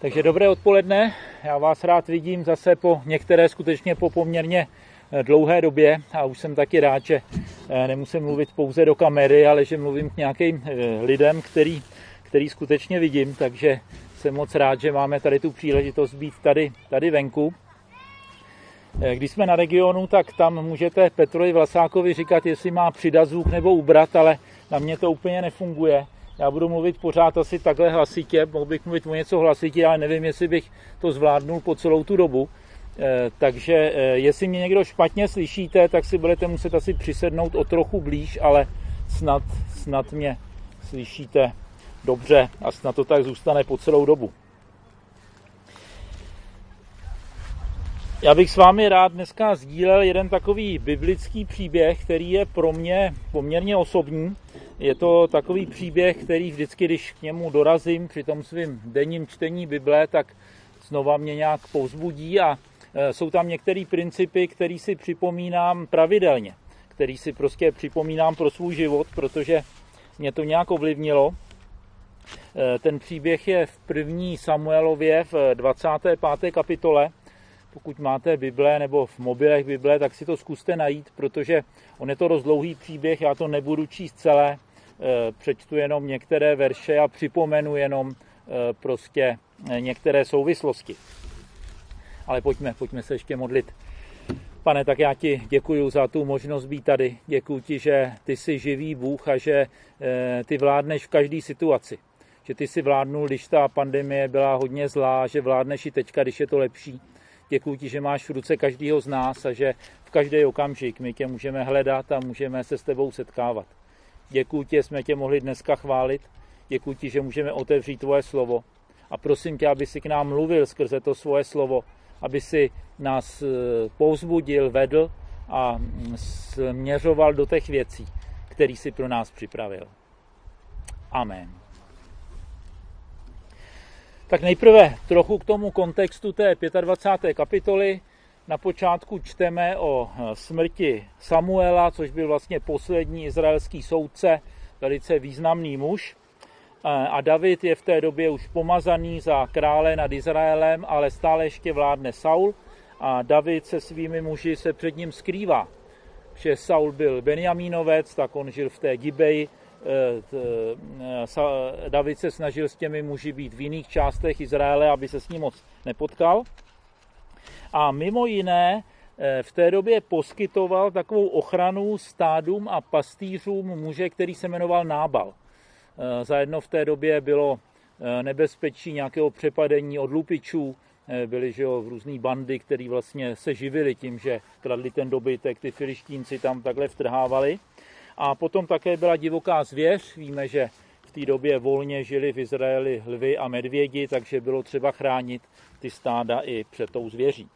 Takže dobré odpoledne, já vás rád vidím zase skutečně po poměrně dlouhé době a už jsem taky rád, že nemusím mluvit pouze do kamery, ale že mluvím k nějakým lidem, který skutečně vidím, takže jsem moc rád, že máme tady tu příležitost být tady venku. Když jsme na regionu, tak tam můžete Petrovi Vlasákovi říkat, jestli má přidat zvuk nebo ubrat, ale na mě to úplně nefunguje. Já budu mluvit pořád asi takhle hlasitě, mohl bych mluvit o něco hlasitě, ale nevím, jestli bych to zvládnul po celou tu dobu. Takže jestli mě někdo špatně slyšíte, tak si budete muset asi přisednout o trochu blíž, ale snad mě slyšíte dobře a snad to tak zůstane po celou dobu. Já bych s vámi rád dneska sdílel jeden takový biblický příběh, který je pro mě poměrně osobní. Je to takový příběh, který vždycky, když k němu dorazím při tom svým denním čtení Bible, tak znova mě nějak povzbudí a jsou tam některé principy, které si připomínám pravidelně, který si prostě připomínám pro svůj život, protože mě to nějak ovlivnilo. Ten příběh je v 1. Samuelově v 25. kapitole. Pokud máte Bible nebo v mobilech Bible, tak si to zkuste najít, protože on je to dost dlouhý příběh, já to nebudu číst celé, přečtu jenom některé verše a připomenu jenom prostě některé souvislosti. Ale pojďme se ještě modlit. Pane, tak já ti děkuji za tu možnost být tady. Děkuji ti, že ty jsi živý Bůh a že ty vládneš v každé situaci. Že ty jsi vládnul, když ta pandemie byla hodně zlá, že vládneš i teďka, když je to lepší. Děkuji ti, že máš v ruce každého z nás a že v každý okamžik my tě můžeme hledat a můžeme se s tebou setkávat. Děkuji ti, jsme tě mohli dneska chválit. Děkuji ti, že můžeme otevřít tvoje slovo. A prosím tě, aby si k nám mluvil skrze to svoje slovo, aby si nás povzbudil, vedl a směřoval do těch věcí, které si pro nás připravil. Amen. Tak nejprve trochu k tomu kontextu té 25. kapitoly. Na počátku čteme o smrti Samuela, což byl vlastně poslední izraelský soudce, velice významný muž. A David je v té době už pomazaný za krále nad Izraelem, ale stále ještě vládne Saul. A David se svými muži se před ním skrývá. Že Saul byl Benjamínovec, tak on žil v té Gibeji. David se snažil s těmi muži být v jiných částech Izraele, aby se s ním moc nepotkal. A mimo jiné v té době poskytoval takovou ochranu stádům a pastýřům muže, který se jmenoval Nábal. Zajedno v té době bylo nebezpečí nějakého přepadení od lupičů, byly v různý bandy, které vlastně se živily tím, že kradli ten dobytek, ty filištínci tam takhle vtrhávali. A potom také byla divoká zvěř. Víme, že v té době volně žili v Izraeli lvy a medvědi, takže bylo třeba chránit ty stáda i před tou zvěří.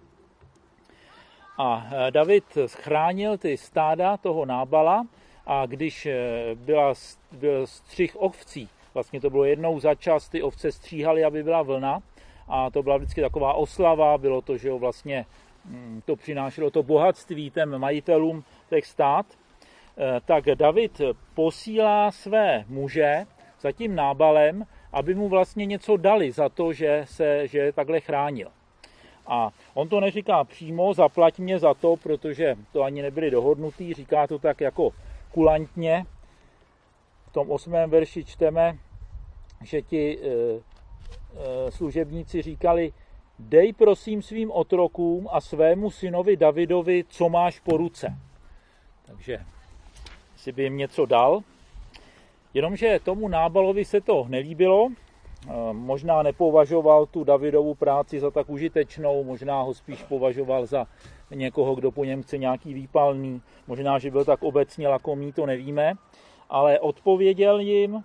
A David chránil ty stáda toho Nábala a když byl střih ovcí, vlastně to bylo jednou za čas, ty ovce stříhaly, aby byla vlna a to byla vždycky taková oslava, bylo to, že vlastně to přinášelo to bohatství těm majitelům těch stád, tak David posílá své muže za tím Nábalem, aby mu vlastně něco dali za to, že je takhle chránil. A on to neříká přímo, zaplať mě za to, protože to ani nebyli dohodnutý, říká to tak jako kulantně. V tom 8. verši čteme, že ti služebníci říkali, dej prosím svým otrokům a svému synovi Davidovi, co máš po ruce. Takže si by jim něco dal. Jenomže tomu Nábalovi se to nelíbilo, možná nepovažoval tu Davidovu práci za tak užitečnou, možná ho spíš považoval za někoho, kdo po něm chce nějaký výpalný, možná, že byl tak obecně lakomý, to nevíme, ale odpověděl jim,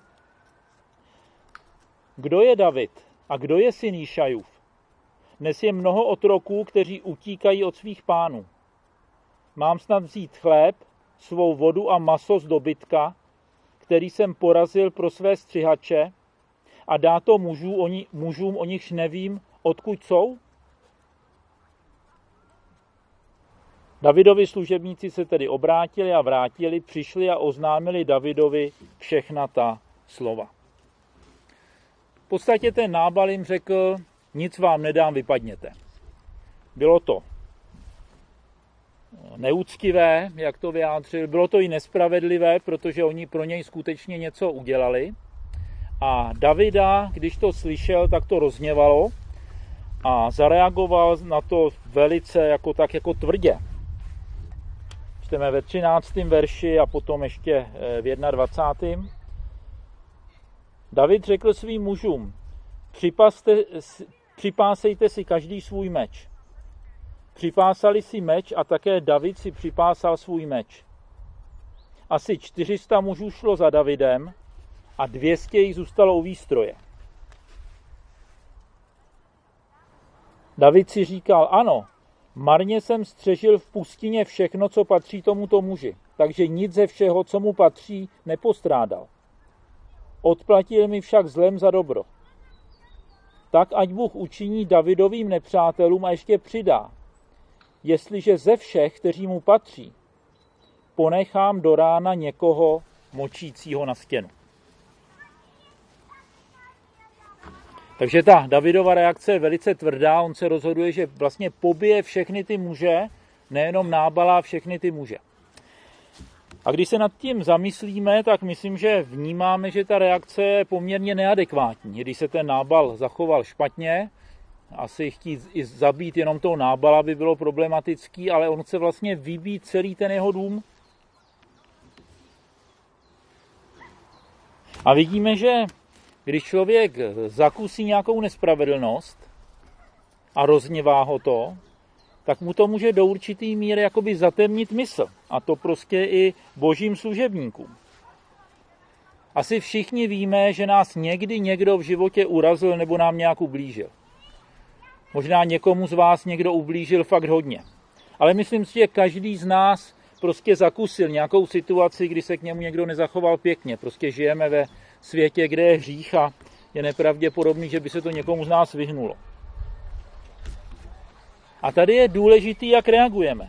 kdo je David a kdo je syn Jíšajův. Dnes je mnoho otroků, kteří utíkají od svých pánů. Mám snad vzít chléb, svou vodu a maso z dobytka, který jsem porazil pro své střihače, a dá to mužům, o nichž nevím, odkud jsou? Davidovi služebníci se tedy obrátili a vrátili, přišli a oznámili Davidovi všechna ta slova. V podstatě ten Nábal jim řekl, nic vám nedám, vypadněte. Bylo to neúctivé, jak to vyjádřil, bylo to i nespravedlivé, protože oni pro něj skutečně něco udělali. A Davida, když to slyšel, tak to rozhněvalo a zareagoval na to velice jako tvrdě. Čteme ve 13. verši a potom ještě v 21. David řekl svým mužům, připásejte si každý svůj meč. Připásali si meč a také David si připásal svůj meč. Asi 400 mužů šlo za Davidem a 200 jich zůstalo u výstroje. David si říkal, ano, marně jsem střežil v pustině všechno, co patří tomuto muži, takže nic ze všeho, co mu patří, nepostrádal. Odplatil mi však zlem za dobro. Tak ať Bůh učiní Davidovým nepřátelům a ještě přidá. Jestliže ze všech, kteří mu patří, ponechám do rána někoho močícího na stěnu. Takže ta Davidova reakce je velice tvrdá, on se rozhoduje, že vlastně pobije všechny ty muže, nejenom Nábala, všechny ty muže. A když se nad tím zamyslíme, tak myslím, že vnímáme, že ta reakce je poměrně neadekvátní. Když se ten Nábal zachoval špatně, asi chtít i zabít jenom toho Nábala by bylo problematický, ale on chce vlastně vybít celý ten jeho dům. A vidíme, že když člověk zakusí nějakou nespravedlnost a rozhněvá ho to, tak mu to může do určitý míry jakoby zatemnit mysl. A to prostě i božím služebníkům. Asi všichni víme, že nás někdy někdo v životě urazil nebo nám nějak ublížil. Možná někomu z vás někdo ublížil fakt hodně. Ale myslím si, že každý z nás prostě zakusil nějakou situaci, kdy se k němu někdo nezachoval pěkně. Prostě žijeme ve světě, kde je hřích a je nepravděpodobný, že by se to někomu z nás vyhnulo. A tady je důležitý, jak reagujeme.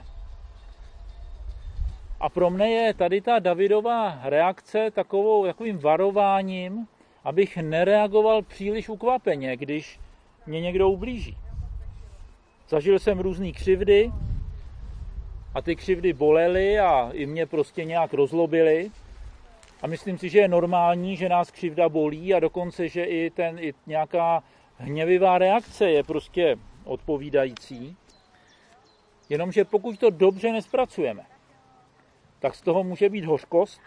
A pro mne je tady ta Davidova reakce takovým varováním, abych nereagoval příliš ukvapeně, když mě někdo ublíží. Zažil jsem různý křivdy a ty křivdy bolely a i mě prostě nějak rozlobily. A myslím si, že je normální, že nás křivda bolí a dokonce, že i nějaká hněvivá reakce je prostě odpovídající. Jenomže pokud to dobře nespracujeme, tak z toho může být hořkost.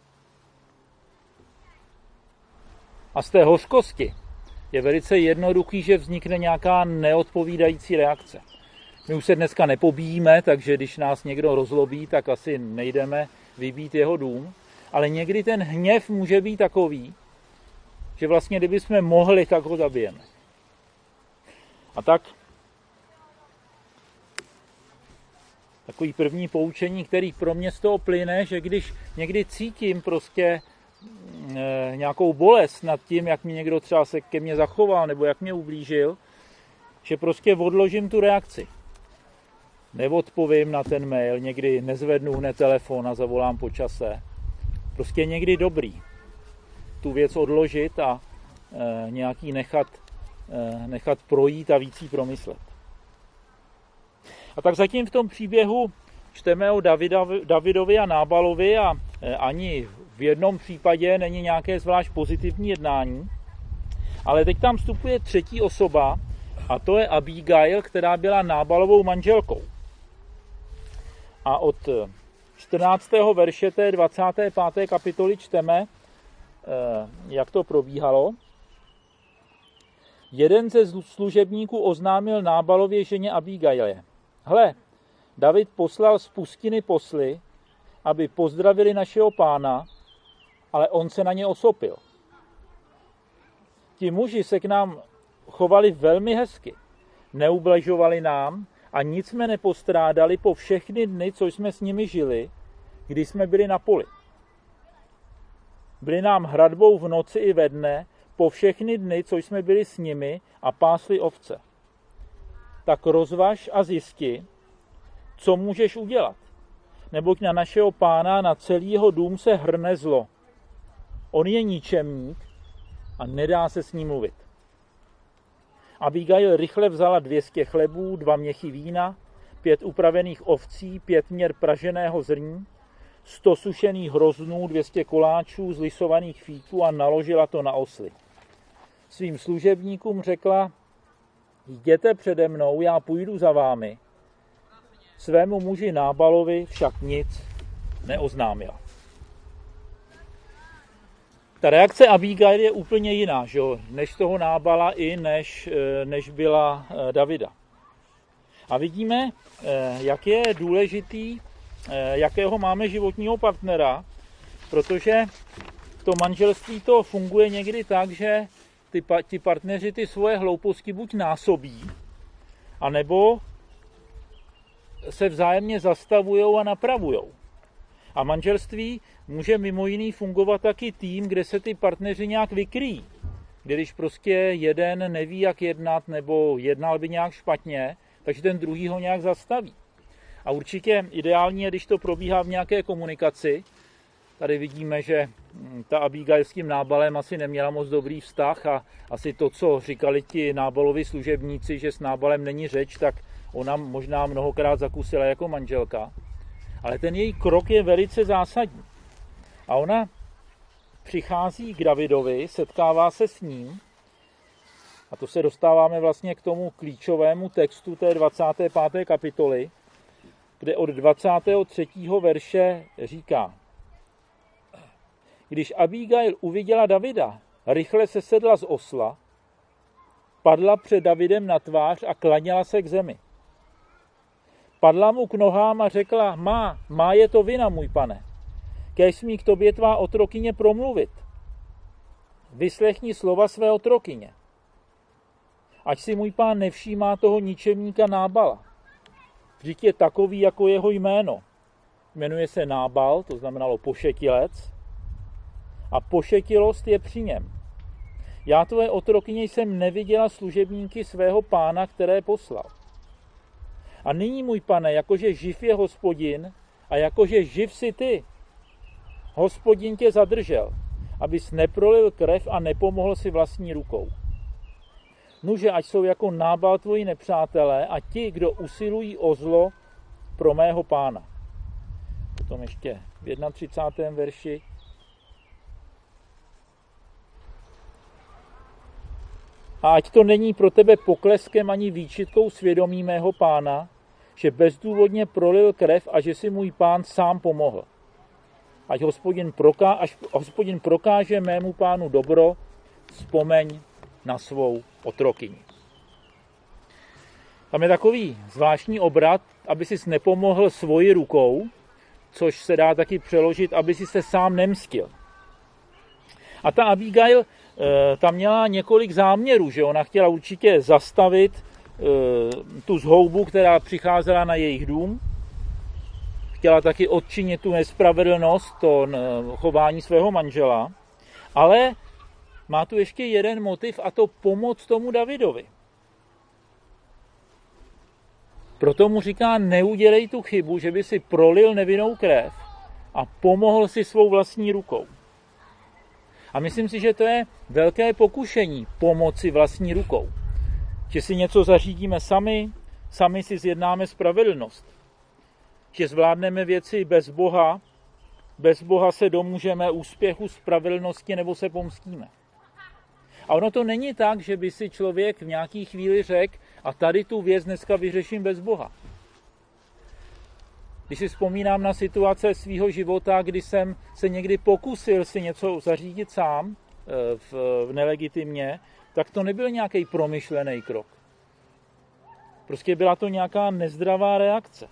A z té hořkosti je velice jednoduchý, že vznikne nějaká neodpovídající reakce. My už se dneska nepobíjíme, takže když nás někdo rozlobí, tak asi nejdeme vybít jeho dům. Ale někdy ten hněv může být takový, že vlastně kdybychom mohli, tak ho zabijeme. A tak takový první poučení, který pro mě z toho plyne, že když někdy cítím prostě nějakou bolest nad tím, jak mi někdo třeba se ke mně zachoval nebo jak mě ublížil, že prostě odložím tu reakci. Neodpovím na ten mail, někdy nezvednu hned telefon a zavolám po čase. Prostě někdy dobrý tu věc odložit a nějaký nechat projít a víc jí promyslet. A tak zatím v tom příběhu čteme o Davidovi a Nábalovi a ani v jednom případě není nějaké zvlášť pozitivní jednání, ale teď tam vstupuje třetí osoba a to je Abigail, která byla Nábalovou manželkou. A od 14. verše té 25. kapitoly čteme, jak to probíhalo. Jeden ze služebníků oznámil Nábalově ženě Abigailie. Hle, David poslal z pustiny posly, aby pozdravili našeho pána, ale on se na ně osopil. Ti muži se k nám chovali velmi hezky. Neublažovali nám a nic jsme nepostrádali po všechny dny, co jsme s nimi žili, když jsme byli na poli. Byli nám hradbou v noci i ve dne, po všechny dny, co jsme byli s nimi a pásli ovce. Tak rozvaž a zjisti, co můžeš udělat. Neboť na našeho pána, na celý jeho dům se hrne zlo. On je ničemník a nedá se s ním mluvit. Abigail rychle vzala 200 chlebů, 2 měchy vína, 5 upravených ovcí, 5 měr praženého zrní, 100 sušených hroznů, 200 koláčů z lisovaných fíků a naložila to na osly. Svým služebníkům řekla: jděte přede mnou, já půjdu za vámi. Svému muži Nábalovi však nic neoznámila. Ta reakce Abigail je úplně jiná, že? Než toho Nábala i než byla Davida. A vidíme, jak je důležitý, jakého máme životního partnera, protože to manželství to funguje někdy tak, že ti partneři ty svoje hlouposti buď násobí, anebo se vzájemně zastavujou a napravujou. A manželství může mimo jiný fungovat taky tým, kde se ty partneři nějak vykryjí. Když prostě jeden neví, jak jednat, nebo jednal by nějak špatně, takže ten druhý ho nějak zastaví. A určitě ideální je, když to probíhá v nějaké komunikaci. Tady vidíme, že ta Abigail s tím Nábalem asi neměla moc dobrý vztah a asi to, co říkali ti Nábalovi služebníci, že s Nábalem není řeč, tak ona možná mnohokrát zakusila jako manželka. Ale ten její krok je velice zásadní. A ona přichází k Davidovi, setkává se s ním, a to se dostáváme vlastně k tomu klíčovému textu té 25. kapitoly, kde od 23. verše říká: když Abigail uviděla Davida, rychle se sedla z osla, padla před Davidem na tvář a klaněla se k zemi. Padla mu k nohám a řekla: má je to vina, můj pane. Kéž smí k tobě tvá otrokyně promluvit. Vyslechni slova své otrokyně. Ať si můj pán nevšímá toho ničemníka Nábala. Vždyť je takový jako jeho jméno. Jmenuje se Nábal, to znamenalo pošetilec, a pošetilost je při něm. Já tvoje otrokyně jsem neviděla služebníky svého pána, které poslal. A nyní, můj pane, jakože živ je Hospodin a jakože živ si ty, Hospodin tě zadržel, abys neprolil krev a nepomohl si vlastní rukou. Nuže, ať jsou jako Nábal tvoji nepřátelé a ti, kdo usilují o zlo pro mého pána. Potom ještě v 31. verši. A ať to není pro tebe pokleskem ani výčitkou svědomí mého pána, že bezdůvodně prolil krev a že si můj pán sám pomohl. Až Hospodin prokáže mému pánu dobro, vzpomeň na svou otrokyni. Tam je takový zvláštní obrat, aby sis nepomohl svoji rukou, což se dá taky přeložit, aby si se sám nemstil. A ta Abigail tam měla několik záměrů, že ona chtěla určitě zastavit tu zhoubu, která přicházela na jejich dům. Chtěla taky odčinit tu nespravedlnost, to chování svého manžela. Ale má tu ještě jeden motiv, a to pomoc tomu Davidovi. Proto mu říká: neudělej tu chybu, že by si prolil nevinnou krev a pomohl si svou vlastní rukou. A myslím si, že to je velké pokušení pomoci vlastní rukou. Že si něco zařídíme sami si zjednáme spravedlnost. Že zvládneme věci bez Boha se domůžeme úspěchu, spravedlnosti nebo se pomstíme. A ono to není tak, že by si člověk v nějaký chvíli řekl: a tady tu věc dneska vyřeším bez Boha. Když si vzpomínám na situace svého života, kdy jsem se někdy pokusil si něco zařídit sám nelegitimně, tak to nebyl nějaký promyšlený krok. Prostě byla to nějaká nezdravá reakce.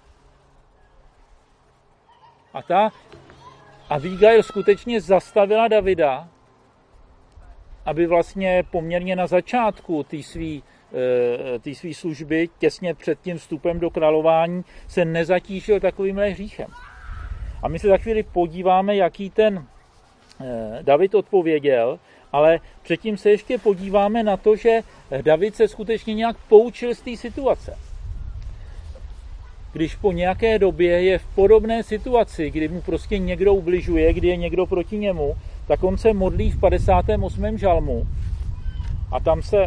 A ta Abigail skutečně zastavila Davida, aby vlastně poměrně na začátku té svý služby, těsně před tím vstupem do králování, se nezatížil takovýmhle hříchem. A my se za chvíli podíváme, jaký ten David odpověděl, ale předtím se ještě podíváme na to, že David se skutečně nějak poučil z té situace. Když po nějaké době je v podobné situaci, kdy mu prostě někdo ubližuje, kdy je někdo proti němu, tak on se modlí v 58. žalmu a tam se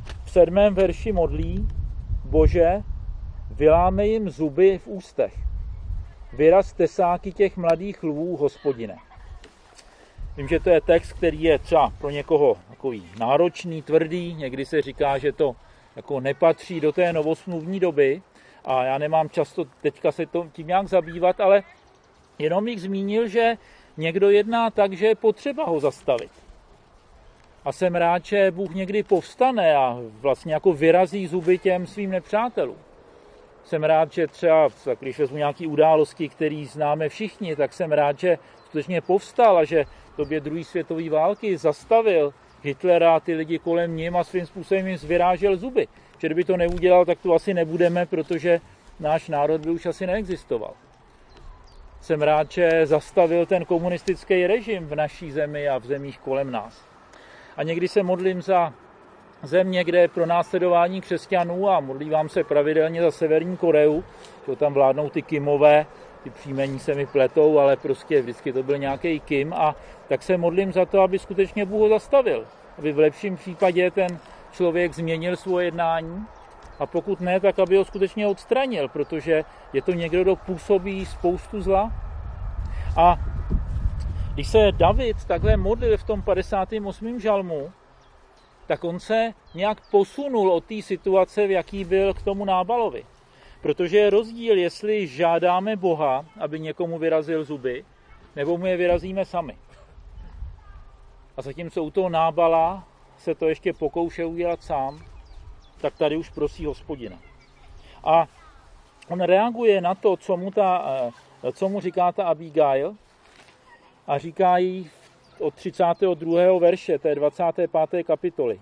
v 7. verši modlí: Bože, vyláme jim zuby v ústech. Vyraz tesáky těch mladých lvů, Hospodine. Vím, že to je text, který je třeba pro někoho takový náročný, tvrdý. Někdy se říká, že to jako nepatří do té novosmluvní doby. A já nemám často teďka se tím nějak zabývat, ale jenom bych zmínil, že někdo jedná tak, že je potřeba ho zastavit. A jsem rád, že Bůh někdy povstane a vlastně jako vyrazí zuby těm svým nepřátelům. Jsem rád, že třeba, když vezmu nějaké události, které známe všichni, tak jsem rád, že skutečně povstal a že v době druhé světové války zastavil Hitlera a ty lidi kolem ním a svým způsobem jim zvyrážel zuby. Že kdyby to neudělal, tak to asi nebudeme, protože náš národ by už asi neexistoval. Jsem rád, že zastavil ten komunistický režim v naší zemi a v zemích kolem nás. A někdy se modlím za země, kde je pronásledování křesťanů a modlívám se pravidelně za Severní Koreu, že tam vládnou ty Kimové, ty příjmení se mi pletou, ale prostě vždycky to byl nějaký Kim a tak se modlím za to, aby skutečně Bůh ho zastavil. Aby v lepším případě ten člověk změnil svoje jednání a pokud ne, tak aby ho skutečně odstranil, protože je to někdo, kdo působí spoustu zla. A když se David takhle modlil v tom 58. žalmu, tak on se nějak posunul od té situace, v jaký byl k tomu Nábalovi. Protože je rozdíl, jestli žádáme Boha, aby někomu vyrazil zuby, nebo mu je vyrazíme sami. A zatímco u toho Nábala se to ještě pokouše udělat sám, tak tady už prosí Hospodina. A on reaguje na to, co mu říká ta Abigail, a říká jí od 32. verše, té 25. kapitoly.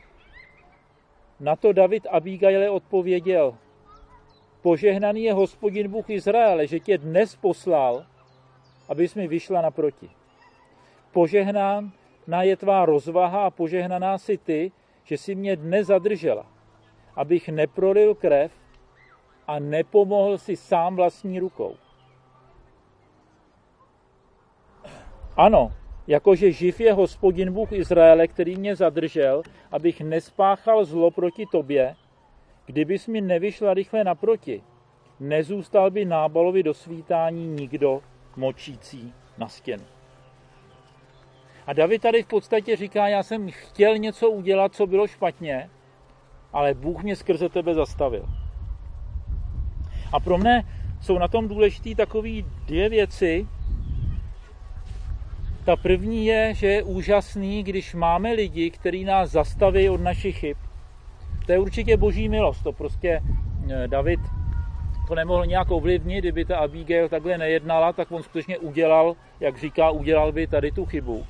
Na to David Abigaile odpověděl: Požehnaný je Hospodin Bůh Izraele, že tě dnes poslal, abys mi vyšla naproti. Požehnána je tvá rozvaha a požehnaná si ty, že si mě dnes zadržela, abych neprolil krev a nepomohl si sám vlastní rukou. Ano, jakože živ je Hospodin Bůh Izraele, který mě zadržel, abych nespáchal zlo proti tobě, kdybys mi nevyšla rychle naproti, nezůstal by Nábalovi do svítání nikdo močící na stěnu. A David tady v podstatě říká, já jsem chtěl něco udělat, co bylo špatně, ale Bůh mě skrze tebe zastavil. A pro mne jsou na tom důležité takové dvě věci. Ta první je, že je úžasný, když máme lidi, kteří nás zastaví od našich chyb. To je určitě boží milost. To prostě David to nemohl nějak ovlivnit, kdyby ta Abigail takhle nejednala, tak on skutečně udělal, jak říká, udělal by tady tu chybu.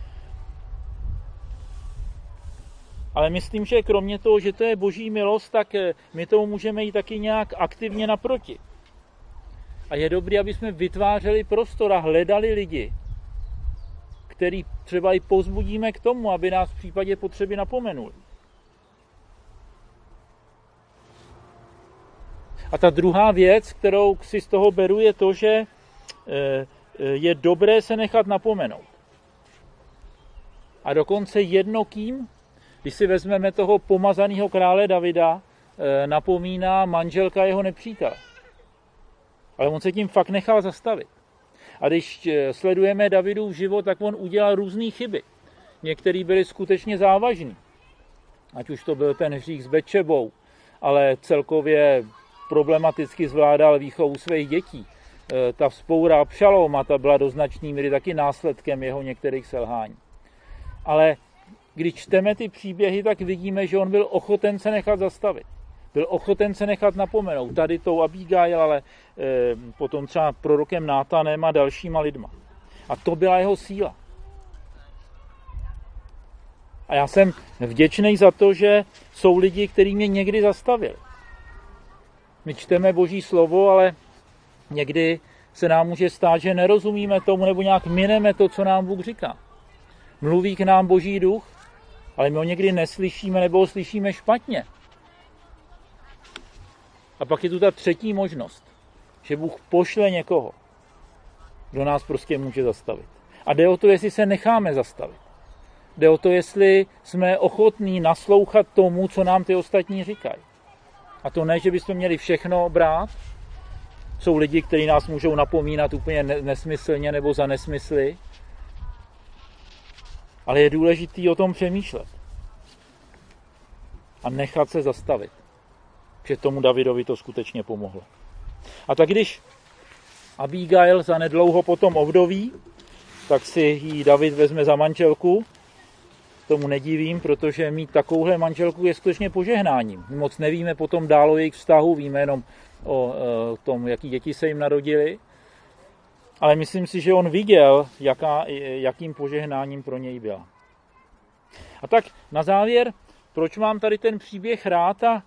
Ale myslím, že kromě toho, že to je boží milost, tak my tomu můžeme jít taky nějak aktivně naproti. A je dobré, aby jsme vytvářeli prostor a hledali lidi, který třeba i povzbudíme k tomu, aby nás v případě potřeby napomenuli. A ta druhá věc, kterou si z toho beru, je to, že je dobré se nechat napomenout. A dokonce jedno kým, když si vezmeme toho pomazaného krále Davida, napomíná manželka jeho nepřítele. Ale on se tím fakt nechal zastavit. A když sledujeme Davidův život, tak on udělal různé chyby. Některé byly skutečně závažné. Ať už to byl ten hřích s Betšebou, ale celkově problematicky zvládal výchovu svých dětí. Ta vzpoura Abšaloma, ta byla do značné míry taky následkem jeho některých selhání. Ale když čteme ty příběhy, tak vidíme, že on byl ochoten se nechat zastavit. Byl ochoten se nechat napomenout. Tady tou Abigail, ale potom třeba prorokem Nátanem a dalšíma lidma. A to byla jeho síla. A já jsem vděčný za to, že jsou lidi, kteří mě někdy zastavili. My čteme Boží slovo, ale někdy se nám může stát, že nerozumíme tomu nebo nějak mineme to, co nám Bůh říká. Mluví k nám Boží duch, ale my ho někdy neslyšíme nebo ho slyšíme špatně. A pak je tu ta třetí možnost, že Bůh pošle někoho, kdo nás prostě může zastavit. A jde o to, jestli se necháme zastavit. Jde o to, jestli jsme ochotní naslouchat tomu, co nám ty ostatní říkají. A to ne, že bychom měli všechno brát. Jsou lidi, kteří nás můžou napomínat úplně nesmyslně nebo za nesmysly. Ale je důležitý o tom přemýšlet. A nechat se zastavit. Že tomu Davidovi to skutečně pomohlo. A tak když Abigail zanedlouho potom ovdoví, tak si ji David vezme za manželku. Tomu nedivím, protože mít takovouhle manželku je skutečně požehnáním. My moc nevíme potom dál o jejich vztahu, víme jenom o tom, jaký děti se jim narodily. Ale myslím si, že on viděl, jakým požehnáním pro něj byla. A tak na závěr, proč mám tady ten příběh rád a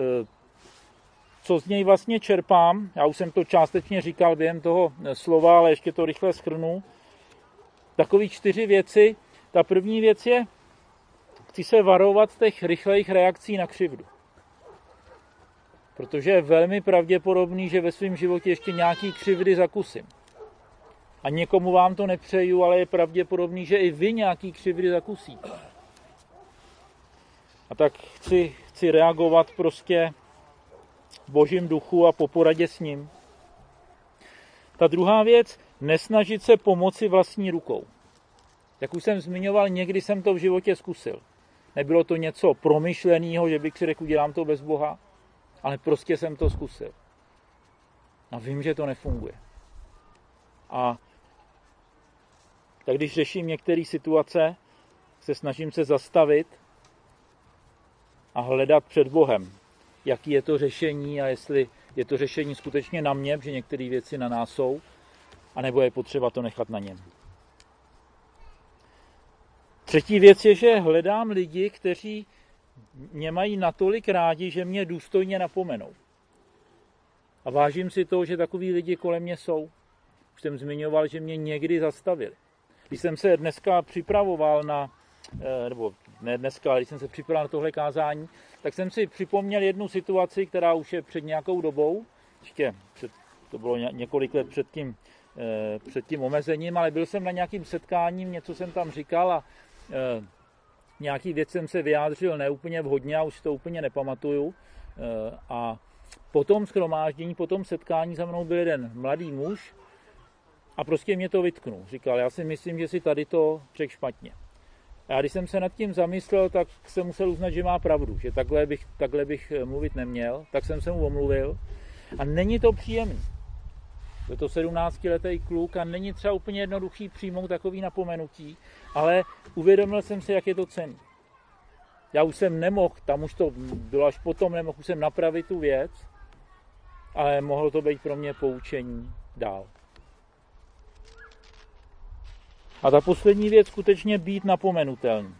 co z něj vlastně čerpám? Já už jsem to částečně říkal během toho slova, ale ještě to rychle shrnu. Takový 4 věci. Ta první věc je, chci se varovat těch rychlejch reakcí na křivdu. Protože je velmi pravděpodobný, že ve svém životě ještě nějaký křivdy zakusím. A někomu vám to nepřeju, ale je pravděpodobný, že i vy nějaký křivdy zakusíte. A tak chci reagovat prostě v Božím duchu a po poradě s ním. Ta druhá věc, nesnažit se pomoci vlastní rukou. Jak už jsem zmiňoval, někdy jsem to v životě zkusil. Nebylo to něco promyšleného, že bych si řekl, udělám to bez Boha, ale prostě jsem to zkusil. A vím, že to nefunguje. A tak když řeším některé situace, se snažím se zastavit a hledat před Bohem, jaký je to řešení a jestli je to řešení skutečně na mě, protože některé věci na nás jsou, anebo je potřeba to nechat na něm. Třetí věc je, že hledám lidi, kteří mě mají natolik rádi, že mě důstojně napomenou. A vážím si toho, že takový lidi kolem mě jsou. Už jsem zmiňoval, že mě někdy zastavili. Když jsem se dneska připravoval když jsem se připravoval na tohle kázání, tak jsem si připomněl jednu situaci, která už je před nějakou dobou, to bylo několik let před tím omezením, ale byl jsem na nějakým setkáním, něco jsem tam říkal a nějaký věc jsem se vyjádřil neúplně vhodně a už to úplně nepamatuju. A po tom shromáždění, po tom setkání za mnou byl jeden mladý muž a prostě mě to vytknul. Říkal, já si myslím, že si tady to řekl špatně. A když jsem se nad tím zamyslel, tak jsem musel uznat, že má pravdu, že takhle bych mluvit neměl, tak jsem se mu omluvil. A není to příjemný. Je to 17letý kluk a není třeba úplně jednoduchý přijmout takový napomenutí, ale uvědomil jsem si, jak je to cenný. Já už jsem nemohl, tam už to bylo až potom, nemohl jsem napravit tu věc, ale mohlo to být pro mě poučení dál. A ta poslední věc, skutečně být napomenutelný.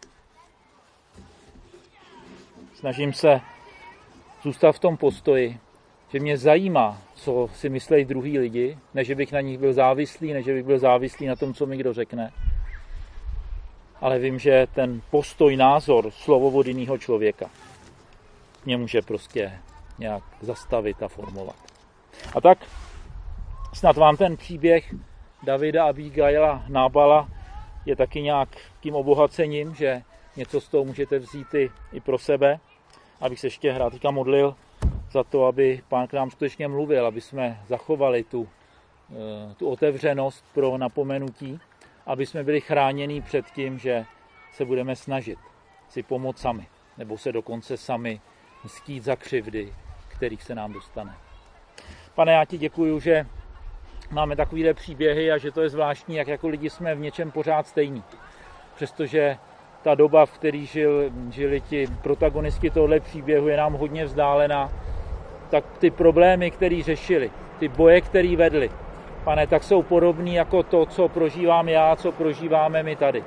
Snažím se zůstat v tom postoji, že mě zajímá, co si myslejí druhý lidi, než bych na nich byl závislý, než bych byl závislý na tom, co mi kdo řekne. Ale vím, že ten postoj, názor, slovo od jiného člověka mě může prostě nějak zastavit a formovat. A tak snad vám ten příběh Davida, Abigaila, Nábala je taky nějakým obohacením, že něco z toho můžete vzít i pro sebe. Abych se ještě teďka modlil za to, aby Pán k nám skutečně mluvil, aby jsme zachovali tu otevřenost pro napomenutí, aby jsme byli chráněni před tím, že se budeme snažit si pomoct sami, nebo se dokonce sami mstít za křivdy, kterých se nám dostane. Pane, já ti děkuju, že máme takovýhle příběhy a že to je zvláštní, jak jako lidi jsme v něčem pořád stejní. Přestože ta doba, v které žili ti protagonisti tohle příběhu, je nám hodně vzdálená, tak ty problémy, které řešili, ty boje, které vedli, Pane, tak jsou podobný jako to, co prožívám já, co prožíváme my tady.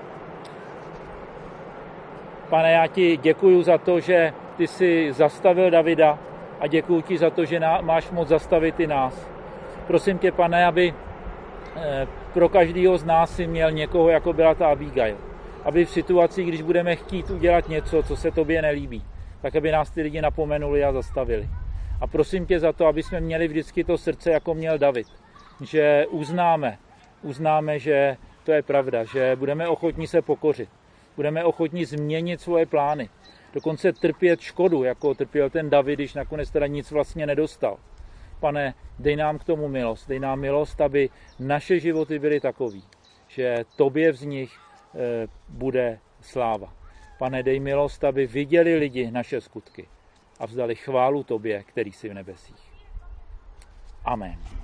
Pane, já ti děkuju za to, že ty jsi zastavil Davida a děkuju ti za to, že máš moc zastavit i nás. Prosím tě, Pane, aby pro každého z nás si měl někoho, jako byla ta Abigail. Aby v situacích, když budeme chtít udělat něco, co se tobě nelíbí, tak aby nás ty lidi napomenuli a zastavili. A prosím tě za to, aby jsme měli vždycky to srdce, jako měl David. Že uznáme, že to je pravda, že budeme ochotní se pokořit. Budeme ochotni změnit svoje plány. Dokonce trpět škodu, jako trpěl ten David, když nakonec teda nic vlastně nedostal. Pane, dej nám k tomu milost. Dej nám milost, aby naše životy byly takový, že tobě z nich bude sláva. Pane, dej milost, aby viděli lidi naše skutky a vzdali chválu tobě, který jsi v nebesích. Amen.